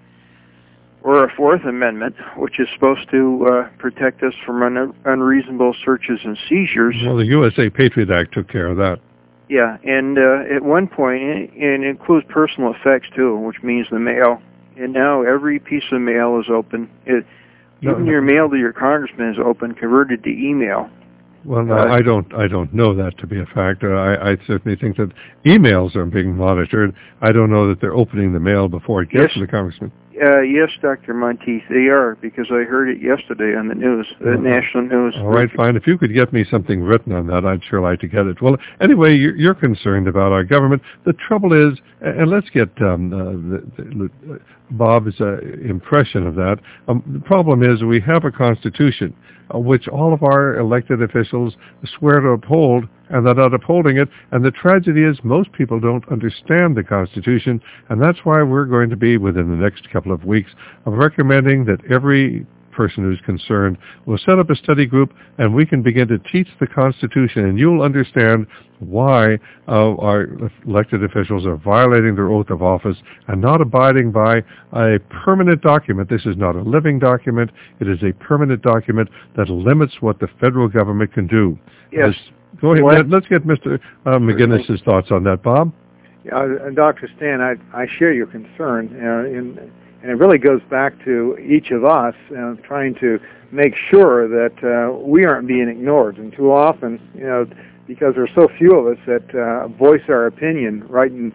or a Fourth Amendment, which is supposed to uh, protect us from un- unreasonable searches and seizures. Well, the U S A Patriot Act took care of that. Yeah, and uh, at one point, and it includes personal effects too, which means the mail. And now every piece of mail is open. It, even no, your mail to your congressman is open, converted to email. Well, no, uh, I don't. I don't know that to be a fact. Uh, I, I certainly think that emails are being monitored. I don't know that they're opening the mail before it gets yes. to the congressman. Uh, yes, Doctor Monteith, they are, because I heard it yesterday on the news, the uh, national news. All right, fine. If you could get me something written on that, I'd sure like to get it. Well, anyway, you're, you're concerned about our government. The trouble is, and let's get um, uh, the, the, Bob's uh, impression of that. Um, the problem is we have a Constitution uh, which all of our elected officials swear to uphold, and they're not upholding it. And the tragedy is most people don't understand the Constitution, and that's why we're going to be, within the next couple of weeks, of recommending that every person who's concerned will set up a study group, and we can begin to teach the Constitution, and you'll understand why uh, our elected officials are violating their oath of office and not abiding by a permanent document. This is not a living document. It is a permanent document that limits what the federal government can do. Yes. This, go ahead. What? Let's get Mister Uh, McGinnis's thoughts on that, Bob. Yeah, uh, Doctor Stan, I, I share your concern, uh, in, and it really goes back to each of us uh, trying to make sure that uh, we aren't being ignored. And too often, you know, because there are so few of us that uh, voice our opinion right in,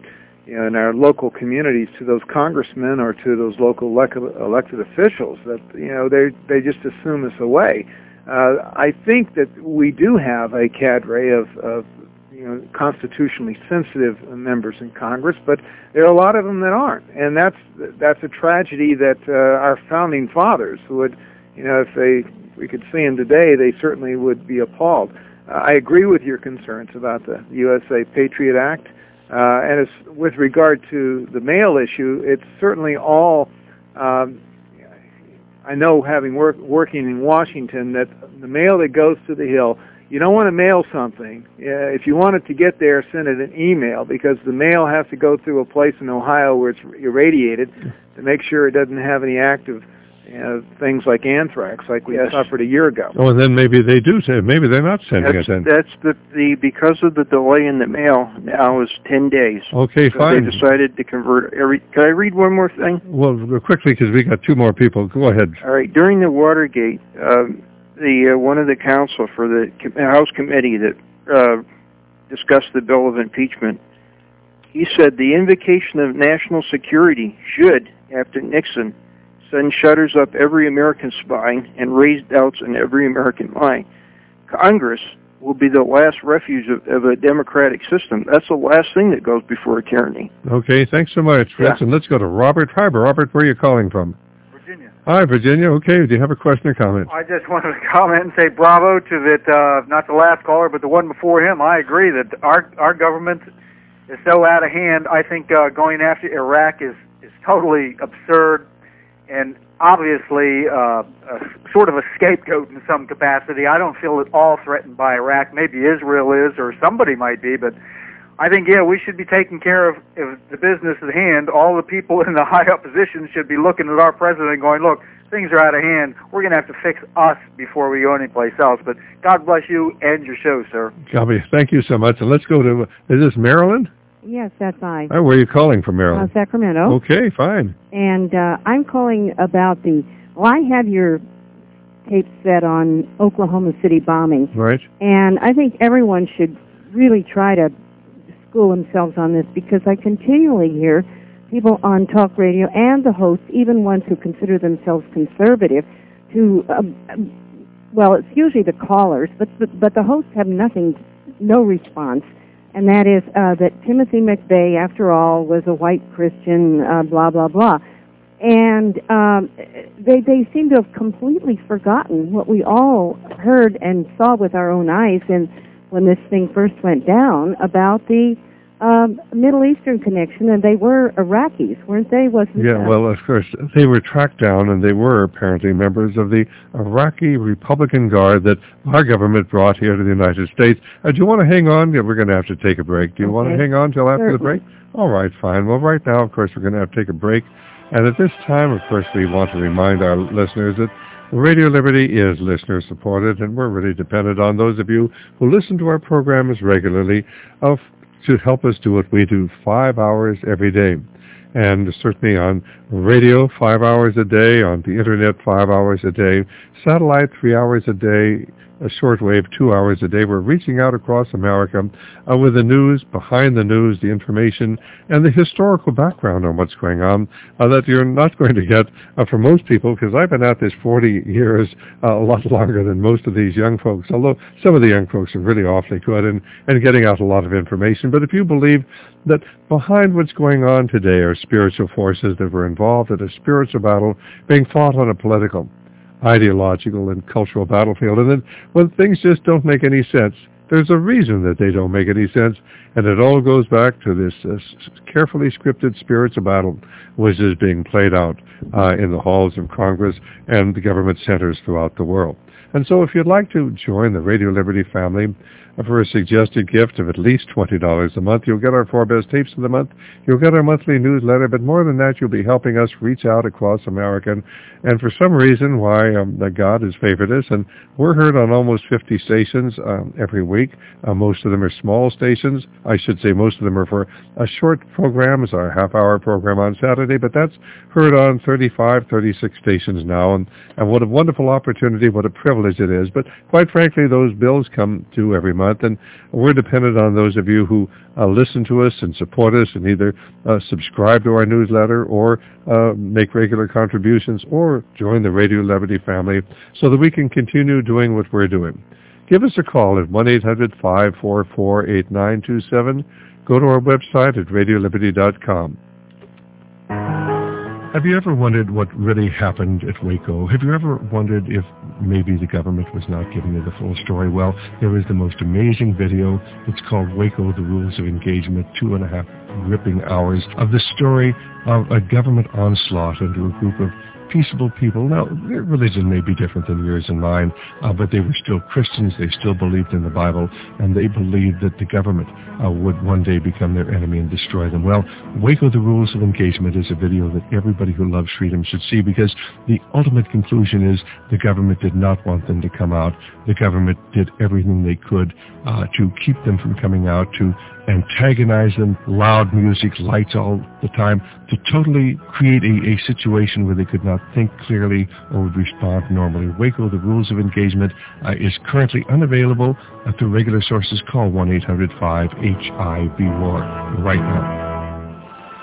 you know, in our local communities to those congressmen or to those local elect- elected officials that, you know, they they just assume us away. Uh, I think that we do have a cadre of, of you know, constitutionally sensitive members in Congress, but there are a lot of them that aren't, and that's that's a tragedy that uh, our founding fathers would, you know, if they if we could see them today, they certainly would be appalled. Uh, I agree with your concerns about the U S A Patriot Act, uh, and as, with regard to the mail issue, it's certainly all. Um, I know, having work, working in Washington, that the mail that goes to the Hill, you don't want to mail something. Uh, if you want it to get there, send it an email, because the mail has to go through a place in Ohio where it's irradiated to make sure it doesn't have any active you know, things like anthrax, like we yes. suffered a year ago. Oh, and then maybe they do say, maybe they're not sending that's, it then. That's the, the, because of the delay in the mail, now is ten days. Okay, so fine. They decided to convert every, can I read one more thing? Well, quickly, because we got two more people. Go ahead. All right, during the Watergate, um, the uh, one of the counsel for the House committee that uh, discussed the bill of impeachment, he said the invocation of national security should, after Nixon, send shutters up every American spine and raise doubts in every American mind. Congress will be the last refuge of, of a democratic system. That's the last thing that goes before a tyranny. Okay, thanks so much, Fritz. Yeah. And let's go to Robert. Hi, Robert. Where are you calling from? Virginia. Hi, Virginia. Okay, do you have a question or comment? I just wanted to comment and say bravo to that, uh, not the last caller, but the one before him. I agree that our our government is so out of hand. I think uh, going after Iraq is, is totally absurd. And obviously, uh, a, sort of a scapegoat in some capacity. I don't feel at all threatened by Iraq. Maybe Israel is, or somebody might be, but I think, yeah, we should be taking care of, of the business at hand. All the people in the high up positions should be looking at our president and going, look, things are out of hand. We're going to have to fix us before we go anyplace else. But God bless you and your show, sir. Copy. Thank you so much. And let's go to, is this Maryland? Yes, that's I. Oh, where are you calling from, Maryland? Uh, Sacramento. Okay, fine. And uh, I'm calling about the, well, I have your tape set on Oklahoma City bombing. Right. And I think everyone should really try to school themselves on this, because I continually hear people on talk radio and the hosts, even ones who consider themselves conservative, to, um, well, it's usually the callers, but, but, but the hosts have nothing, no response. And that is uh, that Timothy McVeigh, after all, was a white Christian, uh, blah, blah, blah. And um, they they seem to have completely forgotten what we all heard and saw with our own eyes and when this thing first went down about the um, Middle Eastern connection, and they were Iraqis, weren't they? Wasn't yeah, that? Well, of course, they were tracked down, and they were apparently members of the Iraqi Republican Guard that our government brought here to the United States. Uh, do you want to hang on? Yeah, we're going to have to take a break. Do you okay. want to hang on till after Certainly. the break? All right, fine. Well, right now, of course, we're going to have to take a break. And at this time, of course, we want to remind our listeners that Radio Liberty is listener-supported, and we're really dependent on those of you who listen to our programs regularly of to help us do what we do five hours every day. And certainly on radio, five hours a day, on the Internet, five hours a day, satellite, three hours a day, a shortwave, two hours a day. We're reaching out across America uh, with the news, behind the news, the information, and the historical background on what's going on uh, that you're not going to get uh, from most people, because I've been at this forty years, uh, a lot longer than most of these young folks, although some of the young folks are really awfully good and, and getting out a lot of information. But if you believe that behind what's going on today are spiritual forces that were involved in a spiritual battle being fought on a political, ideological, and cultural battlefield, and then when things just don't make any sense, there's a reason that they don't make any sense, and it all goes back to this uh, carefully scripted spiritual battle which is being played out uh, in the halls of Congress and the government centers throughout the world. And so if you'd like to join the Radio Liberty family for a suggested gift of at least twenty dollars a month, you'll get our four best tapes of the month, you'll get our monthly newsletter, but more than that, you'll be helping us reach out across America. And for some reason, why um, God has favored us, and we're heard on almost fifty stations um, every week. Uh, most of them are small stations. I should say most of them are for uh, short programs, our half-hour program on Saturday, but that's heard on thirty-five, thirty-six stations now. And, and what a wonderful opportunity, what a privilege as it is. But quite frankly, those bills come due every month, and we're dependent on those of you who uh, listen to us and support us and either uh, subscribe to our newsletter or uh, make regular contributions or join the Radio Liberty family so that we can continue doing what we're doing. Give us a call at one eight hundred five four four eight nine two seven. Go to our website at radio liberty dot com. Have you ever wondered what really happened at Waco? Have you ever wondered if maybe the government was not giving you the full story? Well, there is the most amazing video. It's called Waco, The Rules of Engagement, two and a half gripping hours of the story of a government onslaught into a group of peaceable people. Now, their religion may be different than yours and mine, uh, but they were still Christians. They still believed in the Bible, and they believed that the government uh, would one day become their enemy and destroy them. Well, Waco, The Rules of Engagement is a video that everybody who loves freedom should see, because the ultimate conclusion is the government did not want them to come out. The government did everything they could uh, to keep them from coming out, to antagonize them, loud music, lights all the time, to totally create a, a situation where they could not think clearly or would respond normally. Waco, The Rules of Engagement uh, is currently unavailable uh, through regular sources. Call one eight hundred five H I B WAR right now.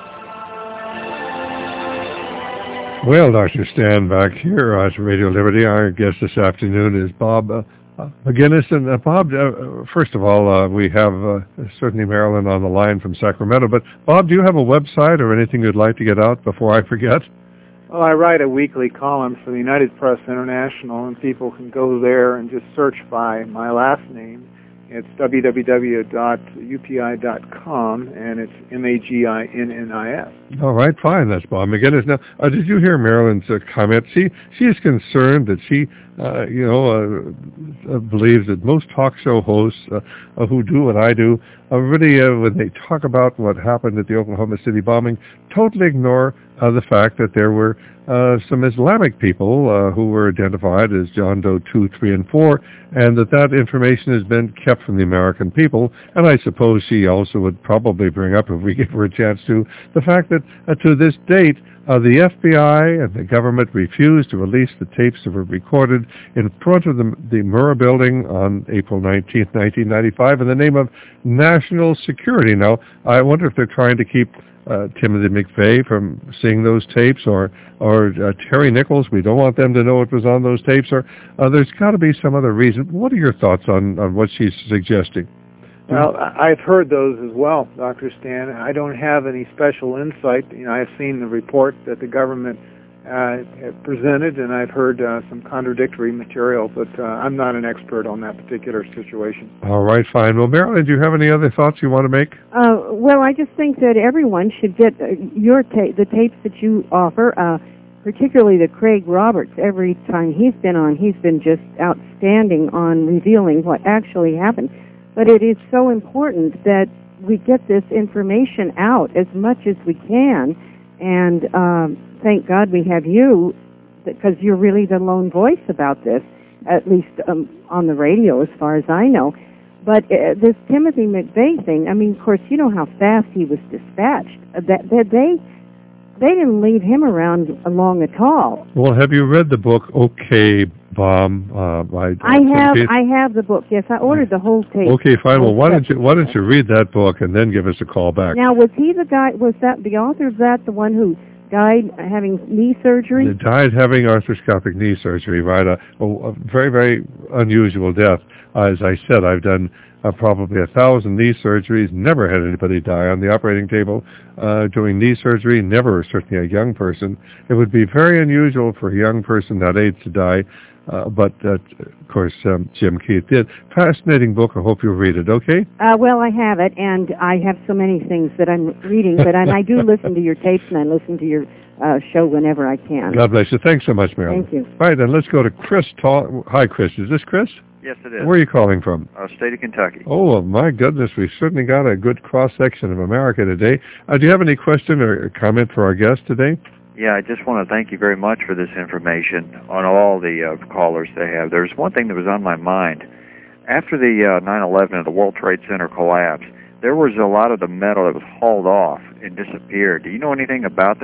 Well, Doctor Stan back here at Radio Liberty. Our guest this afternoon is Bob uh, Uh, McGinnis. And uh, Bob, uh, first of all, uh, we have uh, certainly Marilyn on the line from Sacramento, but Bob, do you have a website or anything you'd like to get out before I forget? Well, I write a weekly column for the United Press International, and people can go there and just search by my last name. It's w w w dot u p i dot com, and it's M A G I N N I S. All right, fine. That's Bob McGinnis. Now, uh, did you hear Marilyn's uh, comment? She she is concerned that she, uh, you know, uh, uh, believes that most talk show hosts uh, uh, who do what I do, uh, really, uh, when they talk about what happened at the Oklahoma City bombing, totally ignore uh, the fact that there were uh, some Islamic people uh, who were identified as John Doe two, three, and four, and that that information has been kept from the American people. And I suppose she also would probably bring up, if we give her a chance to, the fact that uh, to this date, uh, the F B I and the government refused to release the tapes that were recorded in front of the, the Murrah building on April nineteenth, nineteen ninety-five, in the name of national security. Now, I wonder if they're trying to keep Uh, Timothy McVeigh from seeing those tapes, or or uh, Terry Nichols. We don't want them to know it was on those tapes, or uh, there's got to be some other reason. What are your thoughts on, on what she's suggesting? Well, I've heard those as well, Doctor Stan. I don't have any special insight. You know, I've seen the report that the government uh, presented, and I've heard uh, some contradictory material, but uh, I'm not an expert on that particular situation. All right, fine. Well, Marilyn, do you have any other thoughts you want to make? Uh, well, I just think that everyone should get uh, your ta- the tapes that you offer, uh, particularly the Craig Roberts. Every time he's been on, he's been just outstanding on revealing what actually happened. But it is so important that we get this information out as much as we can, and um, thank God we have you, because you're really the lone voice about this, at least um, on the radio as far as I know. But uh, this Timothy McVeigh thing, I mean, of course, you know how fast he was dispatched. Uh, that, that they they didn't leave him around long at all. Well, have you read the book OK Bomb uh, by uh, I have Tim I have the book. Yes, I ordered the whole tape. Okay, fine. Well, why don't you why don't you read that book and then give us a call back? Now, was he the guy? Was that the author of that the one who died having knee surgery? He died having arthroscopic knee surgery, right? A, a very, very unusual death. Uh, as I said, I've done uh, probably a thousand knee surgeries, never had anybody die on the operating table uh, doing knee surgery, never, certainly a young person. It would be very unusual for a young person that age to die, uh, but uh, of course um, Jim Keith did. Fascinating book. I hope you'll read it, okay? Uh, well, I have it, and I have so many things that I'm reading, but I, I do listen to your tapes, and I listen to your uh, show whenever I can. God bless you. Thanks so much, Marilyn. Thank you. All right, then let's go to Chris. Ta- Hi, Chris. Is this Chris? Yes, it is. Where are you calling from? Uh, state of Kentucky. Oh, well, my goodness, we've certainly got a good cross-section of America today. Uh, do you have any question or comment for our guest today? Yeah, I just want to thank you very much for this information on all the uh, callers they have. There's one thing that was on my mind. After the uh, nine eleven and the World Trade Center collapse, there was a lot of the metal that was hauled off and disappeared. Do you know anything about that?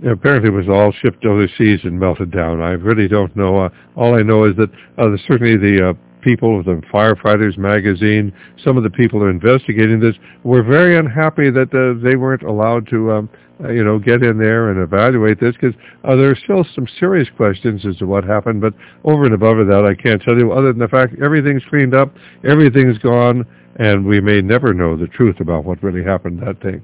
apparently it was all shipped overseas and melted down. I really don't know. Uh, all I know is that uh, certainly the uh, people of the Firefighters magazine, some of the people who are investigating this, were very unhappy that uh, they weren't allowed to, um, uh, you know, get in there and evaluate this, because uh, there are still some serious questions as to what happened. But over and above that, I can't tell you, other than the fact everything's cleaned up, everything's gone, and we may never know the truth about what really happened that day.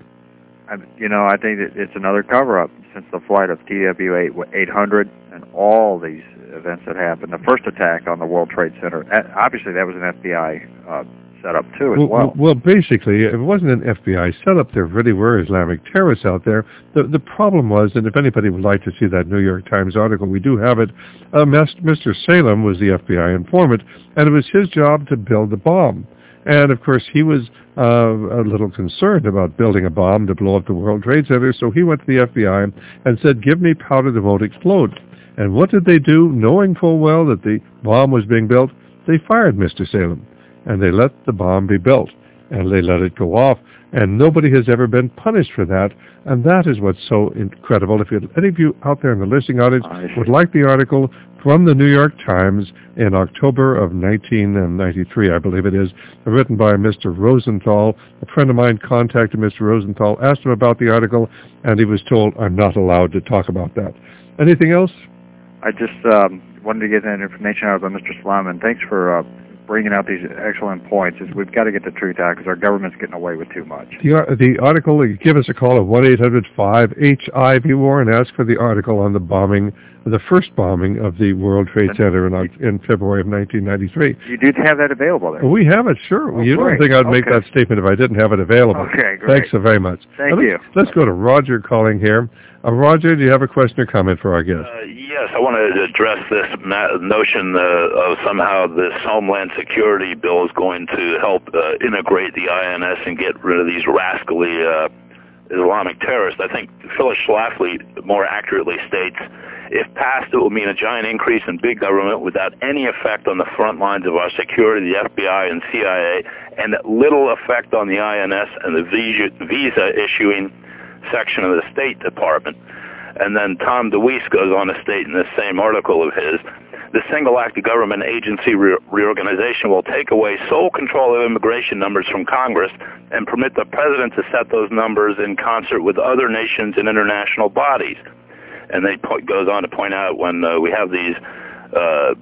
I, you know, I think that it's another cover-up since the flight of T W eight hundred and all these events that happened. The first attack on the World Trade Center, obviously that was an F B I uh, setup too as well, well. Well, basically, it wasn't an F B I setup. There really were Islamic terrorists out there. The the problem was, and if anybody would like to see that New York Times article, we do have it, uh, Mister Salem was the F B I informant, and it was his job to build the bomb. And, of course, he was uh, a little concerned about building a bomb to blow up the World Trade Center, so he went to the F B I and said, give me powder that won't explode. And what did they do, knowing full well that the bomb was being built? They fired Mister Salem, and they let the bomb be built, and they let it go off. And nobody has ever been punished for that, and that is what's so incredible. If you, any of you out there in the listening audience would like the article from the New York Times in October of nineteen ninety-three, I believe it is, written by Mister Rosenthal. A friend of mine contacted Mister Rosenthal, asked him about the article, and he was told, I'm not allowed to talk about that. Anything else? I just um, wanted to get that information out of Mister Slyman. Thanks for uh, bringing out these excellent points. Is we've got to get the truth out because our government's getting away with too much. The, the article, give us a call at one eight hundred five H I V war and ask for the article on the bombing, the first bombing of the World Trade Center in, in February of nineteen ninety-three. You do have that available there? We have it, sure. Oh, you great. don't think I'd make okay. that statement if I didn't have it available. Okay, great. Thanks so very much. Thank now, you. Let's, let's go to Roger calling here. Uh, Roger, do you have a question or comment for our guest? Uh, yes, I want to address this ma- notion uh, of somehow this Homeland Security bill is going to help uh, integrate the I N S and get rid of these rascally uh, Islamic terrorists. I think Phyllis Schlafly more accurately states, if passed, it will mean a giant increase in big government without any effect on the front lines of our security, the F B I and C I A, and little effect on the I N S and the visa, visa issuing section of the State Department. And then Tom DeWeese goes on to state in this same article of his, the single act of government agency re- reorganization will take away sole control of immigration numbers from Congress and permit the president to set those numbers in concert with other nations and international bodies. And they po- goes on to point out when uh, we have these uh,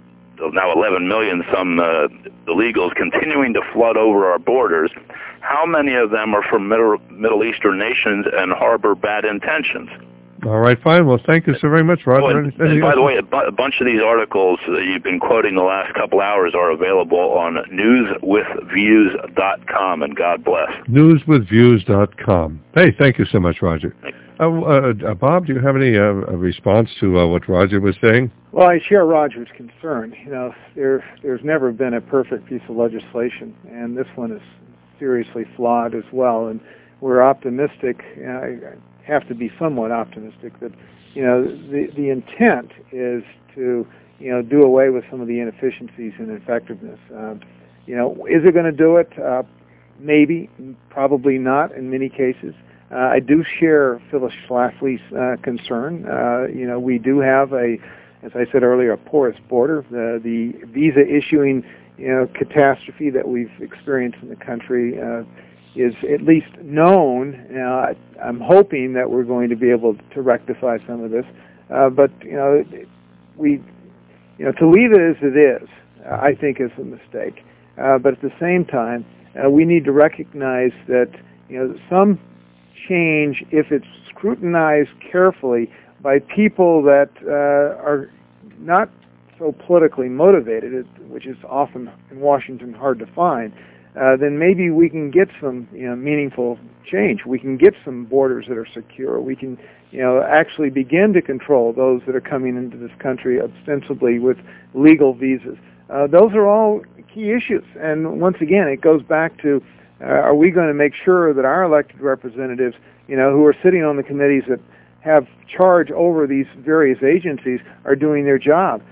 now eleven million some uh, illegals continuing to flood over our borders, how many of them are from Middle, Middle Eastern nations and harbor bad intentions? All right, fine. Well, thank you so very much, Roger. Oh, and, and by the way, a, bu- a bunch of these articles that you've been quoting the last couple hours are available on news with views dot com, and God bless. news with views dot com. Hey, thank you so much, Roger. Uh, uh, Bob, do you have any uh, response to uh, what Roger was saying? Well, I share Roger's concern. You know, there there's never been a perfect piece of legislation, and this one is seriously flawed as well. And we're optimistic. You know, I have to be somewhat optimistic that, you know, the the intent is to, you know, do away with some of the inefficiencies and ineffectiveness. Uh, you know, is it going to do it? Uh, maybe, probably not in many cases. Uh, I do share Phyllis Schlafly's uh, concern. Uh, you know, we do have a, as I said earlier, a porous border. The, the visa issuing, you know, catastrophe that we've experienced in the country uh, is at least known. Uh, I'm hoping that we're going to be able to rectify some of this. Uh, but, you know, we, you know, to leave it as it is, uh, I think is a mistake. Uh, but at the same time, uh, we need to recognize that, you know, some change, if it's scrutinized carefully by people that uh, are not so politically motivated, which is often in Washington hard to find, uh, then maybe we can get some, you know, meaningful change. We can get some borders that are secure. We can, you know, actually begin to control those that are coming into this country ostensibly with legal visas. Uh, those are all key issues. And once again, it goes back to, uh, are we going to make sure that our elected representatives, you know, who are sitting on the committees that have charge over these various agencies are doing their job?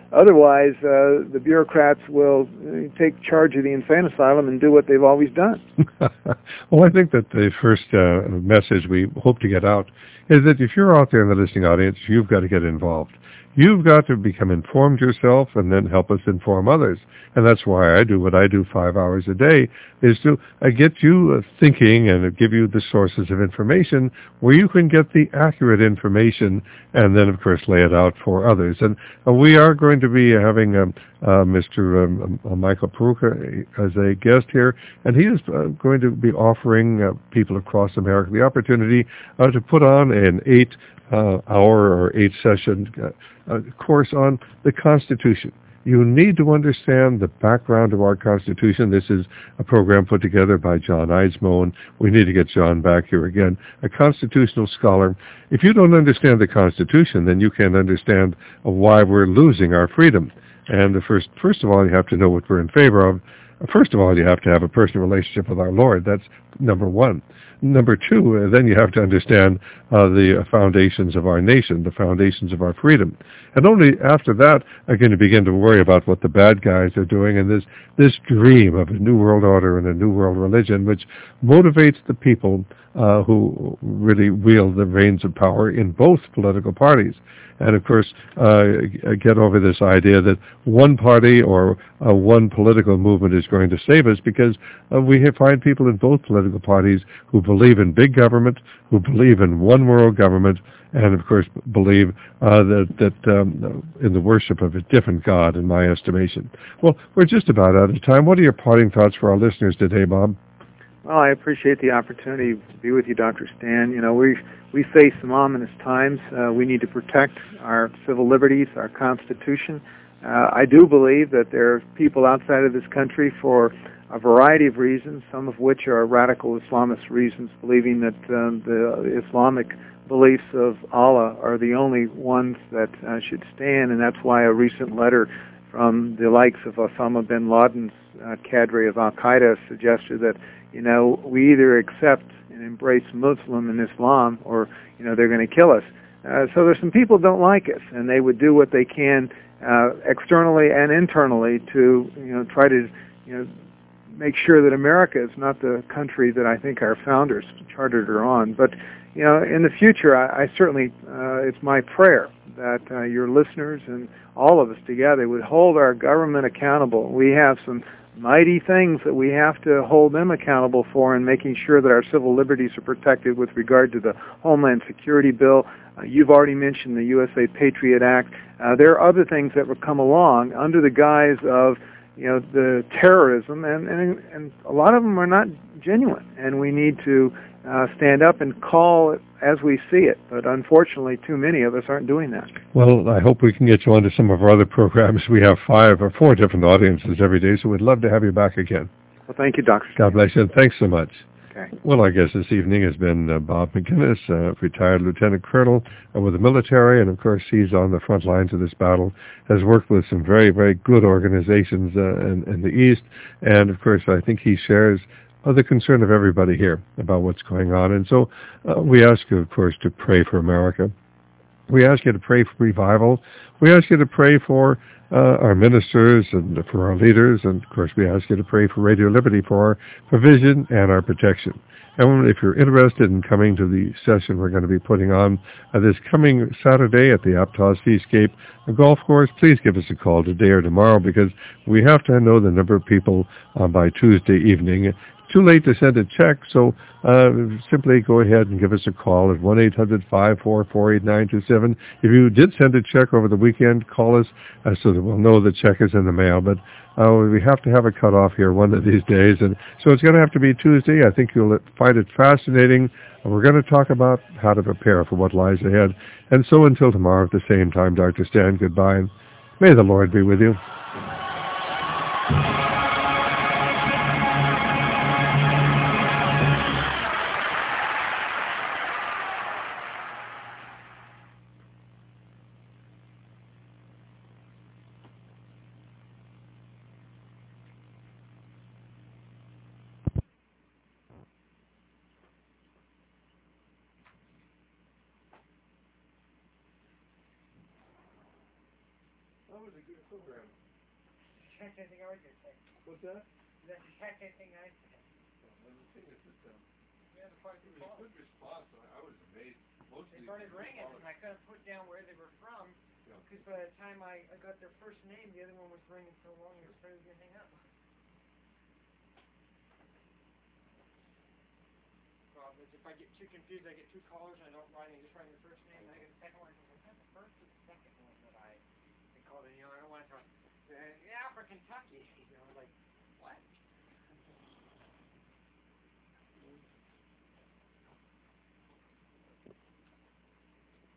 otherwise, uh, the bureaucrats will uh, take charge of the insane asylum and do what they've always done. Well, I think that the first uh, message we hope to get out is that if you're out there in the listening audience, you've got to get involved. You've got to become informed yourself and then help us inform others. And that's why I do what I do five hours a day, is to uh, get you uh, thinking and uh, give you the sources of information where you can get the accurate information and then, of course, lay it out for others. And uh, we are going to be having um, uh, Mister Um, uh, Michael Peroutka as a guest here, and he is uh, going to be offering uh, people across America the opportunity uh, to put on an eight Uh, hour or eight session uh, uh, course on the Constitution. You need to understand the background of our Constitution. This is a program put together by John Eidsmoe, and we need to get John back here again, a constitutional scholar. If you don't understand the Constitution, then you can't understand uh, why we're losing our freedom. And the first, first of all, you have to know what we're in favor of. First of all, you have to have a personal relationship with our Lord. That's number one. Number two, uh, then you have to understand uh, the foundations of our nation, the foundations of our freedom. And only after that are you going to begin to worry about what the bad guys are doing and this, this dream of a new world order and a new world religion, which motivates the people uh, who really wield the reins of power in both political parties. And, of course, uh, get over this idea that one party or uh, one political movement is going to save us, because uh, we find people in both political parties who believe in big government, who believe in one world government, and, of course, believe uh, that, that um, in the worship of a different God, in my estimation. Well, we're just about out of time. What are your parting thoughts for our listeners today, Bob? Well, I appreciate the opportunity to be with you, Doctor Stan. You know, we we face some ominous times. Uh, we need to protect our civil liberties, our Constitution. Uh, I do believe that there are people outside of this country for a variety of reasons, some of which are radical Islamist reasons, believing that um, the Islamic beliefs of Allah are the only ones that uh, should stand, and that's why a recent letter from the likes of Osama bin Laden's uh, cadre of Al-Qaeda suggested that, you know, we either accept and embrace Muslim and Islam, or, you know, they're going to kill us. Uh, so there's some people who don't like us, and they would do what they can uh, externally and internally to, you know, try to, you know, make sure that America is not the country that I think our founders chartered her on. But, you know, in the future, I, I certainly, uh, it's my prayer that uh, your listeners and all of us together would hold our government accountable. We have some mighty things that we have to hold them accountable for, in making sure that our civil liberties are protected with regard to the Homeland Security Bill. Uh, you've already mentioned the U S A Patriot Act. Uh, there are other things that will come along under the guise of, you know, the terrorism, and, and, and a lot of them are not genuine, and we need to uh, stand up and call it as we see it. But unfortunately, too many of us aren't doing that. Well, I hope we can get you onto some of our other programs. We have five or four different audiences every day, so we'd love to have you back again. Well, thank you, Doctor God bless you, and thanks so much. Okay. Well, our guest this evening has been uh, Bob McGinnis, uh, retired lieutenant colonel uh, with the military, and of course he's on the front lines of this battle, has worked with some very, very good organizations uh, in, in the East, and of course I think he shares uh, the concern of everybody here about what's going on. And so uh, we ask you, of course, to pray for America. We ask you to pray for revival. We ask you to pray for uh, our ministers and for our leaders. And, of course, we ask you to pray for Radio Liberty for our provision and our protection. And if you're interested in coming to the session we're going to be putting on uh, this coming Saturday at the Aptos Seascape Golf Course, please give us a call today or tomorrow, because we have to know the number of people uh, by Tuesday evening. Too late to send a check, so uh, simply go ahead and give us a call at one eight hundred, five four four, eight nine two seven. If you did send a check over the weekend, call us uh, so that we'll know the check is in the mail. But uh, we have to have a cutoff here one of these days, and so it's going to have to be Tuesday. I think you'll find it fascinating. We're going to talk about how to prepare for what lies ahead. And so until tomorrow at the same time, Doctor Stan, goodbye, and may the Lord be with you. that was a good program. That's anything I was going to say. What's that? That's exactly anything I said. Well, the thing is that um, We had to find it two was a calls. good response. I, I was amazed. Most They of started these ringing, callers- and I couldn't put down where they were from, Yeah. because by the time I, I got their first name, the other one was ringing so long, it started to hang up. Problem is, if I get too confused, I get two callers, and I don't write, I just write the first name, and I get the second one, and I the first or the second one that I they called it, you know, I don't want to talk, uh, yeah, for Kentucky, you know, like,